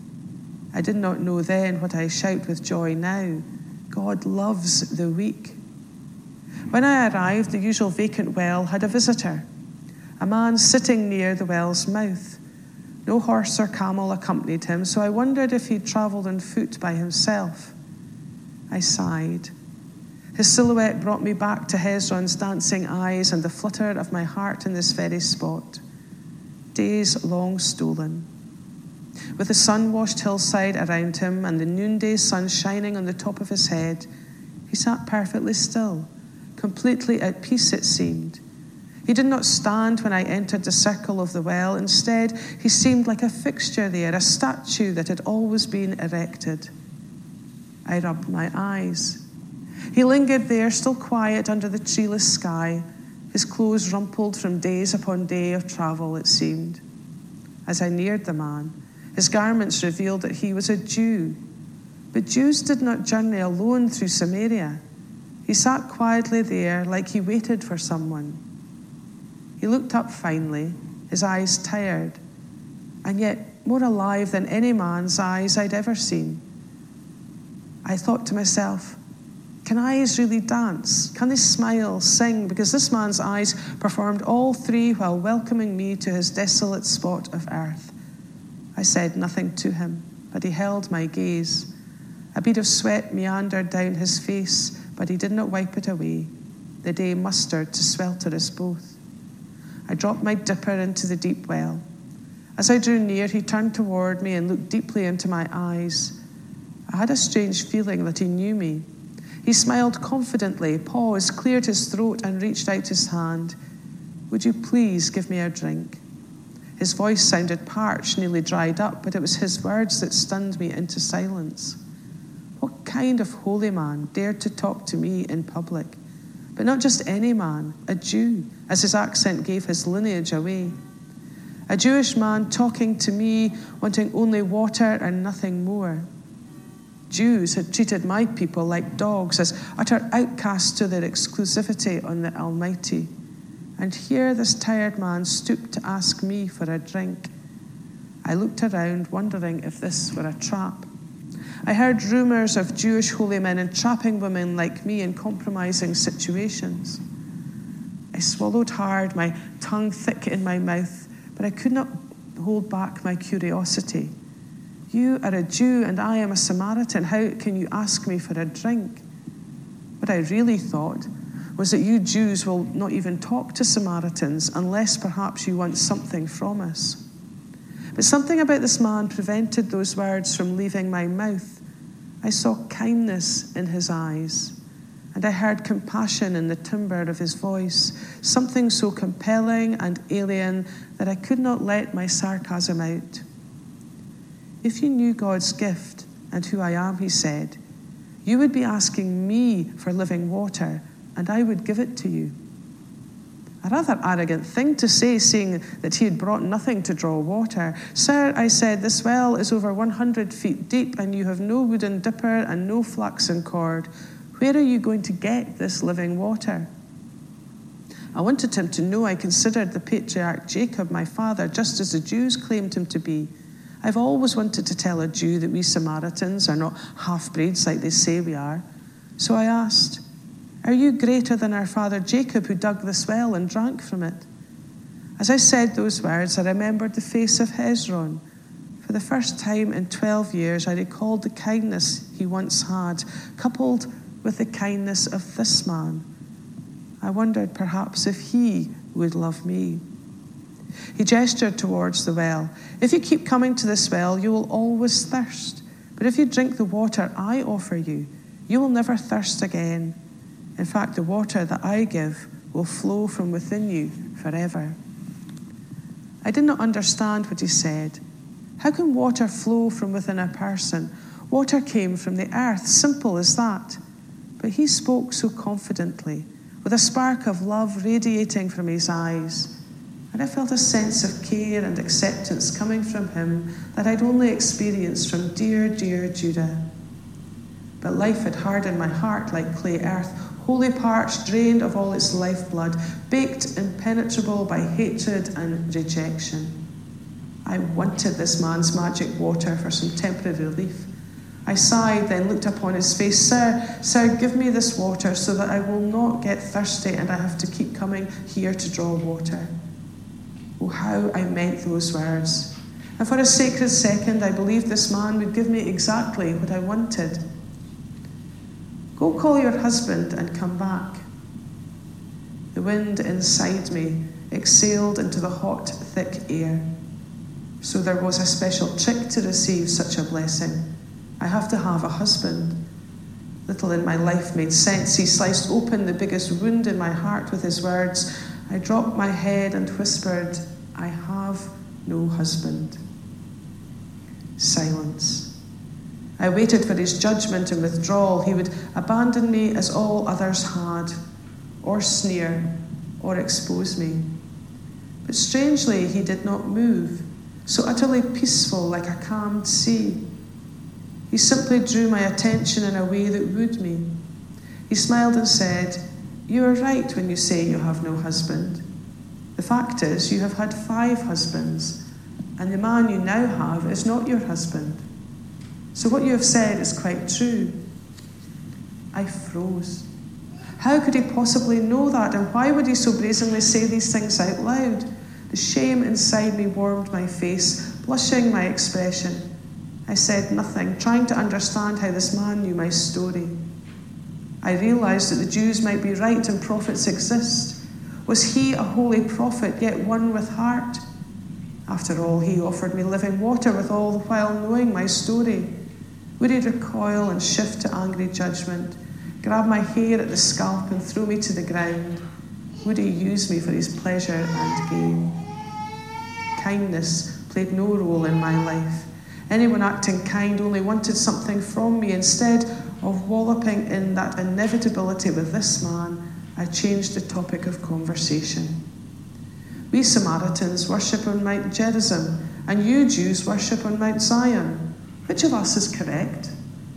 I did not know then what I shout with joy now. God loves the weak. When I arrived, the usual vacant well had a visitor, a man sitting near the well's mouth. No horse or camel accompanied him, so I wondered if he'd travelled on foot by himself. I sighed. His silhouette brought me back to Hezron's dancing eyes and the flutter of my heart in this very spot. Days long stolen. With the sun-washed hillside around him and the noonday sun shining on the top of his head, he sat perfectly still, completely at peace it seemed. He did not stand when I entered the circle of the well. Instead, he seemed like a fixture there, a statue that had always been erected. I rubbed my eyes. He lingered there, still quiet under the treeless sky, his clothes rumpled from days upon day of travel, it seemed. As I neared the man, his garments revealed that he was a Jew. But Jews did not journey alone through Samaria. He sat quietly there like he waited for someone. He looked up finally, his eyes tired, and yet more alive than any man's eyes I'd ever seen. I thought to myself, can eyes really dance? Can they smile, sing? Because this man's eyes performed all three while welcoming me to his desolate spot of earth. I said nothing to him, but he held my gaze. A bead of sweat meandered down his face, but he did not wipe it away. The day mustered to swelter us both. I dropped my dipper into the deep well. As I drew near, he turned toward me and looked deeply into my eyes. I had a strange feeling that he knew me. He smiled confidently, paused, cleared his throat, and reached out his hand. Would you please give me a drink? His voice sounded parched, nearly dried up, but it was his words that stunned me into silence. What kind of holy man dared to talk to me in public? But not just any man, a Jew, as his accent gave his lineage away. A Jewish man talking to me, wanting only water and nothing more. Jews had treated my people like dogs, as utter outcasts to their exclusivity on the Almighty. And here this tired man stooped to ask me for a drink. I looked around, wondering if this were a trap. I heard rumours of Jewish holy men entrapping women like me in compromising situations. I swallowed hard, my tongue thick in my mouth, but I could not hold back my curiosity. You are a Jew and I am a Samaritan. How can you ask me for a drink? What I really thought was that you Jews will not even talk to Samaritans unless perhaps you want something from us. But something about this man prevented those words from leaving my mouth. I saw kindness in his eyes, and I heard compassion in the timbre of his voice, something so compelling and alien that I could not let my sarcasm out. If you knew God's gift and who I am, he said, you would be asking me for living water, and I would give it to you. A rather arrogant thing to say, seeing that he had brought nothing to draw water. Sir, I said, this well is over one hundred feet deep, and you have no wooden dipper and no flaxen cord. Where are you going to get this living water? I wanted him to know I considered the patriarch Jacob my father, just as the Jews claimed him to be. I've always wanted to tell a Jew that we Samaritans are not half-breeds like they say we are. So I asked, are you greater than our father Jacob, who dug this well and drank from it? As I said those words, I remembered the face of Hezron. For the first time in twelve years, I recalled the kindness he once had, coupled with the kindness of this man. I wondered perhaps if he would love me. He gestured towards the well. If you keep coming to this well, you will always thirst. But if you drink the water I offer you, you will never thirst again. In fact, the water that I give will flow from within you forever. I did not understand what he said. How can water flow from within a person? Water came from the earth, simple as that. But he spoke so confidently, with a spark of love radiating from his eyes. And I felt a sense of care and acceptance coming from him that I'd only experienced from dear, dear Judah. But life had hardened my heart like clay earth, wholly parched, drained of all its lifeblood, baked impenetrable by hatred and rejection. I wanted this man's magic water for some temporary relief. I sighed, then looked upon his face. Sir, sir, give me this water so that I will not get thirsty and I have to keep coming here to draw water. Oh, how I meant those words. And for a sacred second, I believed this man would give me exactly what I wanted. Go call your husband and come back. The wind inside me exhaled into the hot, thick air. So there was a special trick to receive such a blessing. I have to have a husband. Little in my life made sense. He sliced open the biggest wound in my heart with his words. I dropped my head and whispered, I have no husband. Silence. I waited for his judgment and withdrawal. He would abandon me as all others had, or sneer, or expose me. But strangely, he did not move, so utterly peaceful like a calmed sea. He simply drew my attention in a way that wooed me. He smiled and said, you are right when you say you have no husband. The fact is, you have had five husbands, and the man you now have is not your husband. So what you have said is quite true. I froze. How could he possibly know that, and why would he so brazenly say these things out loud? The shame inside me warmed my face, blushing my expression. I said nothing, trying to understand how this man knew my story. I realised that the Jews might be right and prophets exist. Was he a holy prophet, yet one with heart? After all, he offered me living water with all the while knowing my story. Would he recoil and shift to angry judgment, grab my hair at the scalp and throw me to the ground? Would he use me for his pleasure and gain? Kindness played no role in my life. Anyone acting kind only wanted something from me. Instead of walloping in that inevitability with this man, I changed the topic of conversation. We Samaritans worship on Mount Gerizim, and you Jews worship on Mount Zion. Which of us is correct?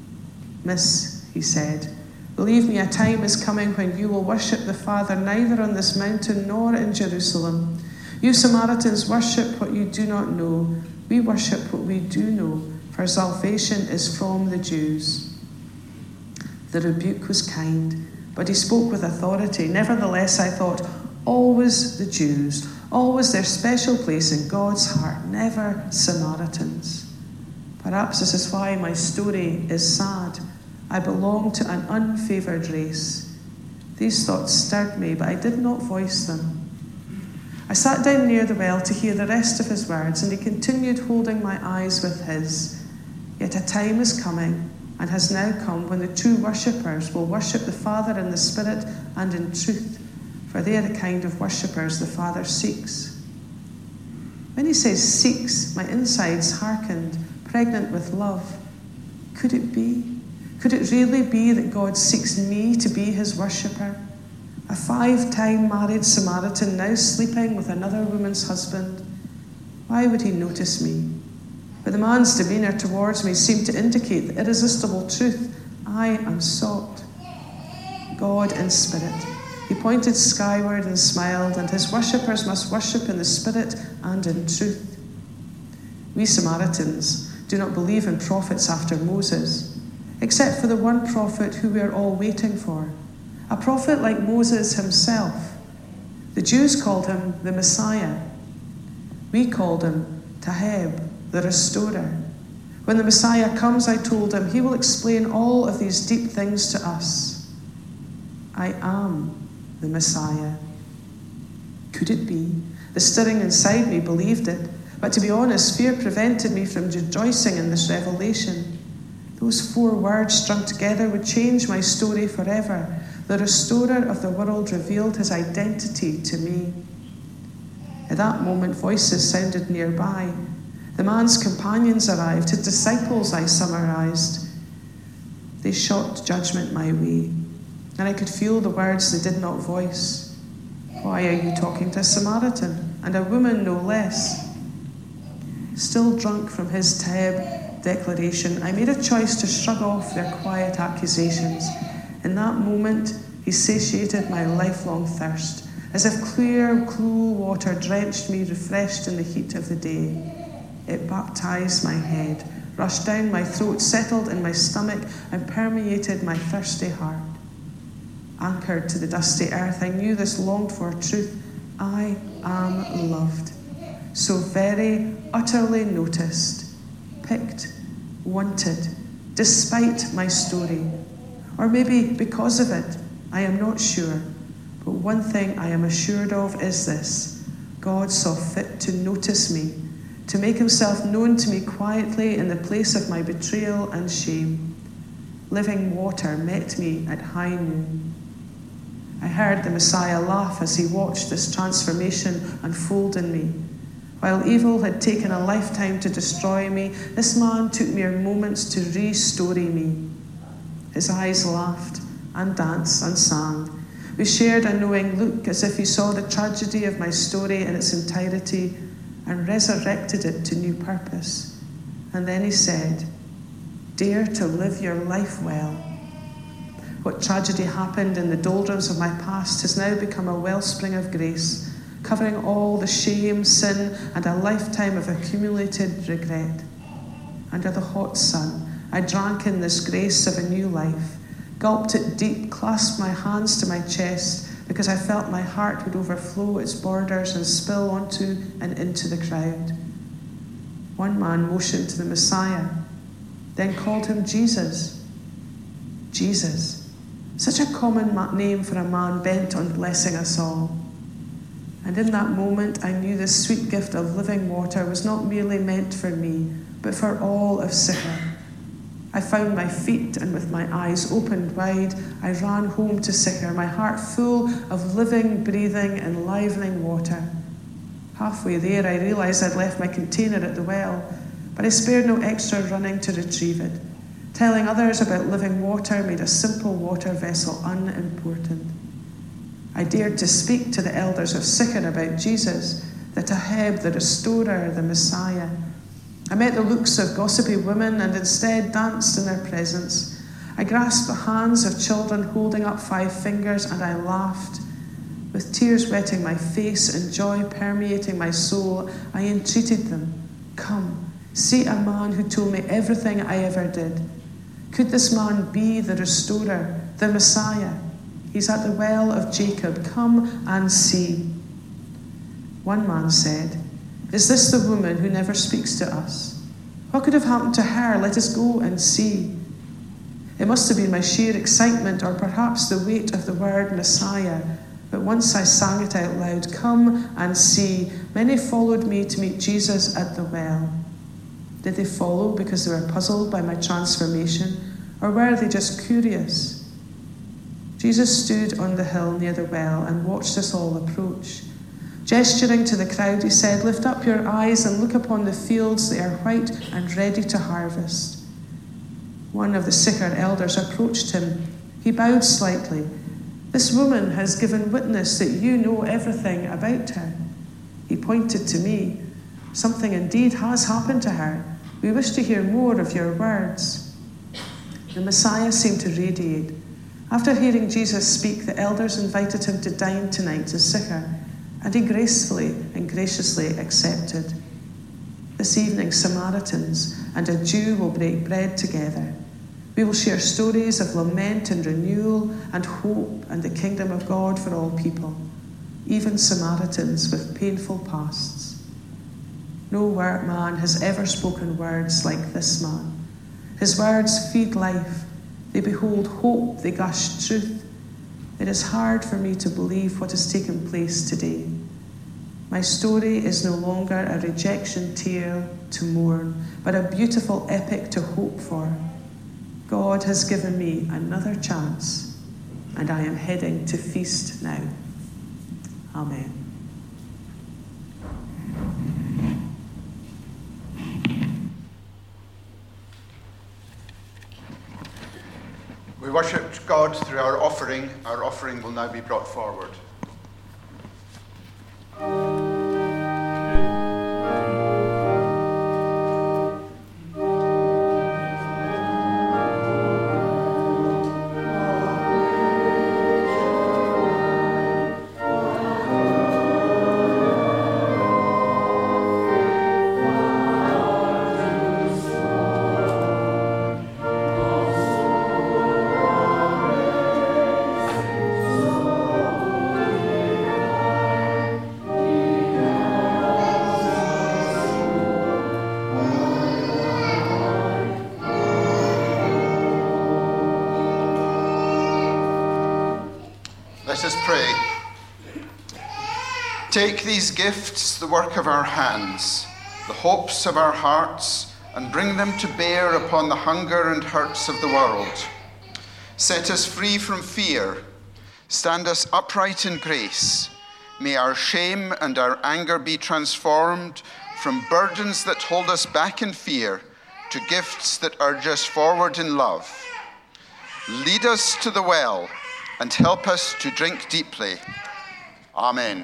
Miss, he said, believe me, a time is coming when you will worship the Father neither on this mountain nor in Jerusalem. You Samaritans worship what you do not know. We worship what we do know, for salvation is from the Jews. The rebuke was kind, but he spoke with authority. Nevertheless, I thought, always the Jews, always their special place in God's heart, never Samaritans. Perhaps this is why my story is sad. I belong to an unfavoured race. These thoughts stirred me, but I did not voice them. I sat down near the well to hear the rest of his words, and he continued holding my eyes with his. Yet a time is coming, and has now come, when the true worshippers will worship the Father in the Spirit and in truth, for they are the kind of worshippers the Father seeks. When he says seeks, my insides hearkened, pregnant with love. Could it be? Could it really be that God seeks me to be his worshipper? A five-time married Samaritan now sleeping with another woman's husband. Why would he notice me? But the man's demeanour towards me seemed to indicate the irresistible truth. I am sought. God in spirit. He pointed skyward and smiled, and his worshippers must worship in the Spirit and in truth. We Samaritans do not believe in prophets after Moses, except for the one prophet who we are all waiting for, a prophet like Moses himself. The Jews called him the Messiah. We called him Taheb, the Restorer. When the Messiah comes, I told him, he will explain all of these deep things to us. I am the Messiah. Could it be? The stirring inside me believed it, but to be honest, fear prevented me from rejoicing in this revelation. Those four words strung together would change my story forever. The Restorer of the world revealed his identity to me. At that moment, voices sounded nearby. The man's companions arrived, his disciples, I summarized. They shot judgment my way, and I could feel the words they did not voice. Why are you talking to a Samaritan, and a woman no less? Still drunk from his Taheb declaration, I made a choice to shrug off their quiet accusations. In that moment, he satiated my lifelong thirst, as if clear, cool water drenched me, refreshed in the heat of the day. It baptized my head, rushed down my throat, settled in my stomach, and permeated my thirsty heart. Anchored to the dusty earth, I knew this longed-for truth. I am loved. So very utterly noticed, picked, wanted, despite my story. Or maybe because of it, I am not sure. But one thing I am assured of is this: God saw fit to notice me, to make himself known to me quietly in the place of my betrayal and shame. Living water met me at high noon. I heard the Messiah laugh as he watched this transformation unfold in me. While evil had taken a lifetime to destroy me, this man took mere moments to re-story me. His eyes laughed and danced and sang. We shared a knowing look as if he saw the tragedy of my story in its entirety and resurrected it to new purpose. And then he said, "Dare to live your life well." What tragedy happened in the doldrums of my past has now become a wellspring of grace, covering all the shame, sin, and a lifetime of accumulated regret. Under the hot sun, I drank in this grace of a new life, gulped it deep, clasped my hands to my chest, because I felt my heart would overflow its borders and spill onto and into the crowd. One man motioned to the Messiah, then called him Jesus. Jesus. Such a common name for a man bent on blessing us all. And in that moment, I knew this sweet gift of living water was not merely meant for me, but for all of Sychar. I found my feet, and with my eyes opened wide, I ran home to Sychar, my heart full of living, breathing, enlivening water. Halfway there, I realised I'd left my container at the well, but I spared no extra running to retrieve it. Telling others about living water made a simple water vessel unimportant. I dared to speak to the elders of Sychar about Jesus, the Taheb, the Restorer, the Messiah. I met the looks of gossipy women and instead danced in their presence. I grasped the hands of children holding up five fingers, and I laughed. With tears wetting my face and joy permeating my soul, I entreated them, "Come, see a man who told me everything I ever did. Could this man be the Restorer, the Messiah? He's at the well of Jacob. Come and see." One man said, "Is this the woman who never speaks to us? What could have happened to her? Let us go and see." It must have been my sheer excitement, or perhaps the weight of the word Messiah, but once I sang it out loud, "Come and see," many followed me to meet Jesus at the well. Did they follow because they were puzzled by my transformation, or were they just curious? Jesus stood on the hill near the well and watched us all approach. Gesturing to the crowd, he said, "Lift up your eyes and look upon the fields. They are white and ready to harvest." One of the Sychar elders approached him. He bowed slightly. "This woman has given witness that you know everything about her." He pointed to me. "Something indeed has happened to her. We wish to hear more of your words." The Messiah seemed to radiate. After hearing Jesus speak, the elders invited him to dine tonight as Sychar, and he gracefully and graciously accepted. This evening, Samaritans and a Jew will break bread together. We will share stories of lament and renewal and hope and the kingdom of God for all people, even Samaritans with painful pasts. No man has ever spoken words like this man. His words feed life. They behold hope. They gush truth. It is hard for me to believe what has taken place today. My story is no longer a rejection tale to mourn, but a beautiful epic to hope for. God has given me another chance, and I am heading to feast now. Amen. We worshipped God through our offering. Our offering will now be brought forward. Let us pray. Take these gifts, the work of our hands, the hopes of our hearts, and bring them to bear upon the hunger and hurts of the world. Set us free from fear. Stand us upright in grace. May our shame and our anger be transformed from burdens that hold us back in fear to gifts that urge us forward in love. Lead us to the well and help us to drink deeply. Amen.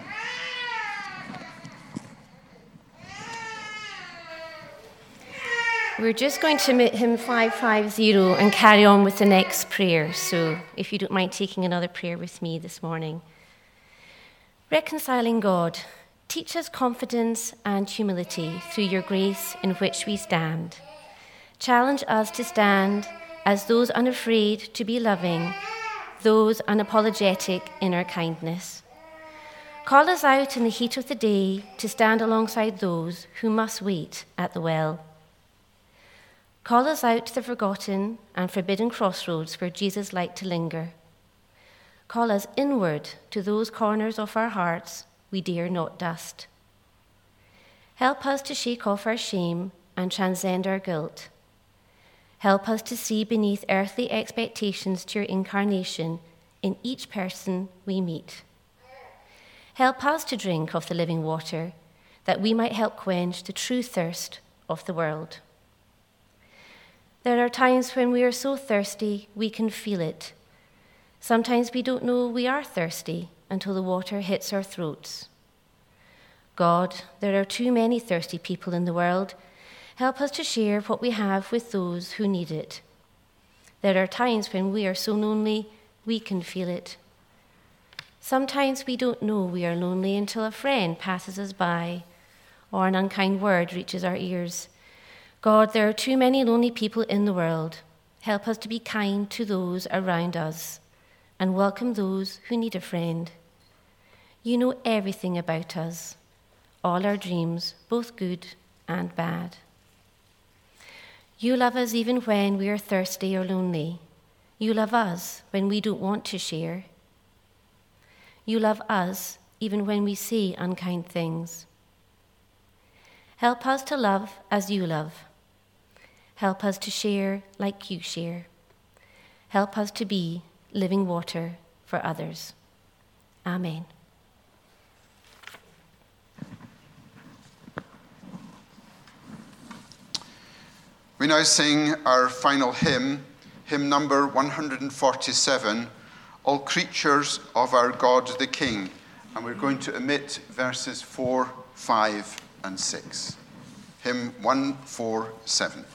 We're just going to meet hymn five fifty and carry on with the next prayer. So if you don't mind taking another prayer with me this morning. Reconciling God, teach us confidence and humility through your grace in which we stand. Challenge us to stand as those unafraid to be loving, those unapologetic in our kindness. Call us out in the heat of the day to stand alongside those who must wait at the well. Call us out to the forgotten and forbidden crossroads where Jesus liked to linger. Call us inward to those corners of our hearts we dare not dust. Help us to shake off our shame and transcend our guilt. Help us to see beneath earthly expectations to your incarnation in each person we meet. Help us to drink of the living water, that we might help quench the true thirst of the world. There are times when we are so thirsty we can feel it. Sometimes we don't know we are thirsty until the water hits our throats. God, there are too many thirsty people in the world. Help us to share what we have with those who need it. There are times when we are so lonely, we can feel it. Sometimes we don't know we are lonely until a friend passes us by or an unkind word reaches our ears. God, there are too many lonely people in the world. Help us to be kind to those around us and welcome those who need a friend. You know everything about us, all our dreams, both good and bad. You love us even when we are thirsty or lonely. You love us when we don't want to share. You love us even when we say unkind things. Help us to love as you love. Help us to share like you share. Help us to be living water for others. Amen. We now sing our final hymn, hymn number one forty-seven, All Creatures of Our God the King. And we're going to omit verses four, five, and six. Hymn one forty-seven.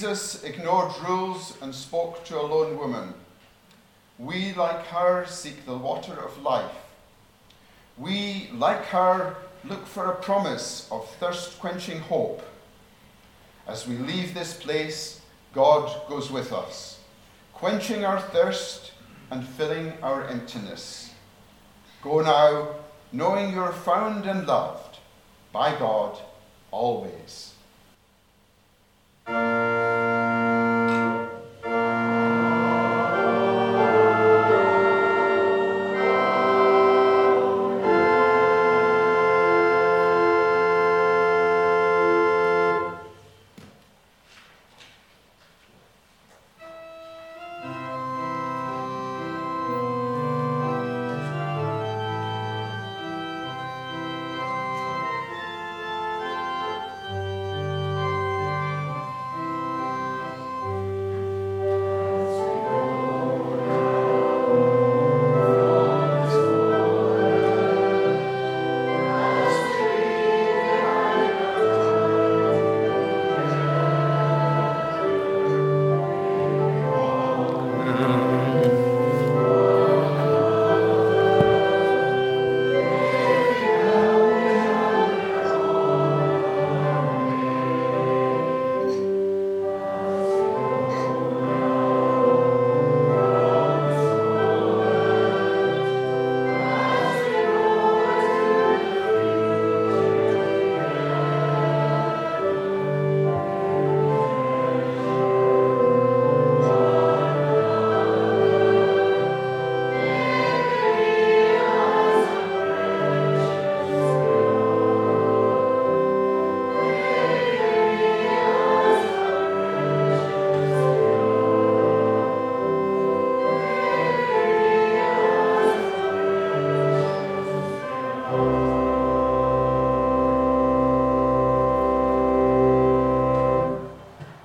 Jesus ignored rules and spoke to a lone woman. We, like her, seek the water of life. We, like her, look for a promise of thirst-quenching hope. As we leave this place, God goes with us, quenching our thirst and filling our emptiness. Go now, knowing you're found and loved by God always.